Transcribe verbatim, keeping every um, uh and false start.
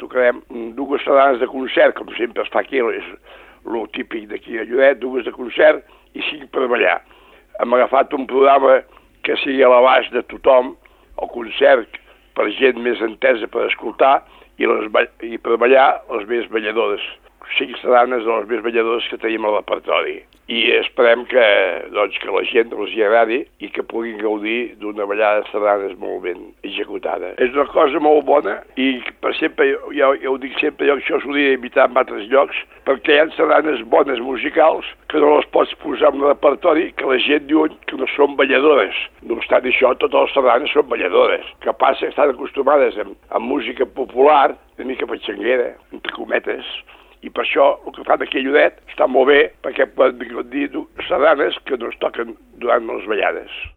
tocarem dues sardanes de concert, com sempre es fa aquí, és el típic d'aquí a Lloret, dues de concert i cinc per ballar. Hem agafat un programa que sigui a l'abast de tothom, el concert per gent més entesa per escoltar i, les, i per ballar les més balladores. Cinc sardanes de les més balladores que tenim al repertori. I esperem que, doncs, que la gent els hi agradi i que puguin gaudir d'una ballada de sardanes molt ben executada. És una cosa molt bona i, per sempre, ja, ja ho dic sempre, jo això s'ho diria imitar en altres llocs, perquè hi ha sardanes bones musicals que no les pots posar en el repertori, que la gent diu que no són balladores. No obstant això, totes les sardanes són balladores. El que passa que estan acostumades amb, amb música popular, una mica petxanguera, entre cometes, i per això el que fan aquí a Lloret està molt bé perquè poden dir sardanes que no es toquen durant les ballades.